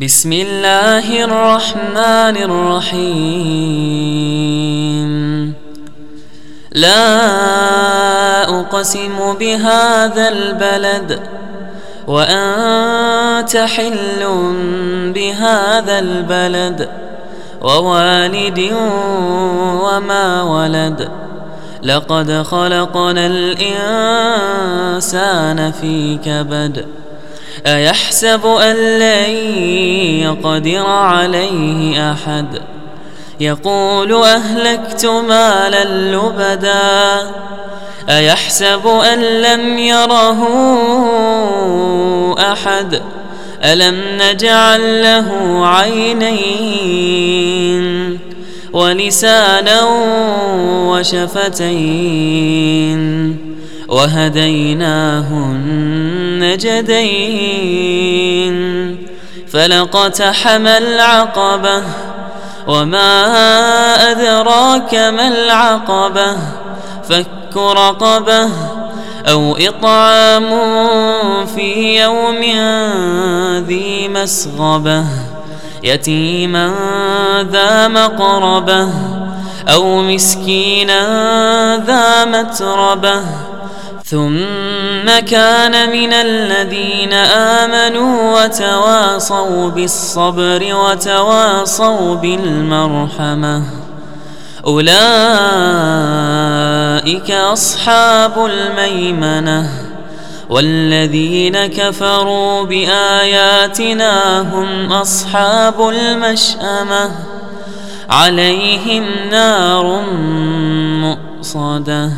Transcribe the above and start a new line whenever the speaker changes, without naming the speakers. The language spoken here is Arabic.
بسم الله الرحمن الرحيم. لا أقسم بهذا البلد وأنت حل بهذا البلد ووالد وما ولد. لقد خلقنا الإنسان في كبد. أيحسب أن لن يقدر عليه أحد. يقول أهلكت مالا لبدا. أيحسب أن لم يره أحد. ألم نجعل له عينين ولسانا وشفتين وهديناه النجدين. فلاقتحم العقبة وما أدراك ما العقبة. فك رقبة أو إطعام في يوم ذي مسغبة يتيما ذا مقربة أو مسكينا ذا متربة. ثم كان من الذين آمنوا وتواصوا بالصبر وتواصوا بالمرحمة. أولئك أصحاب الميمنة. والذين كفروا بآياتنا هم أصحاب المشأمة. عليهم نار مؤصدة.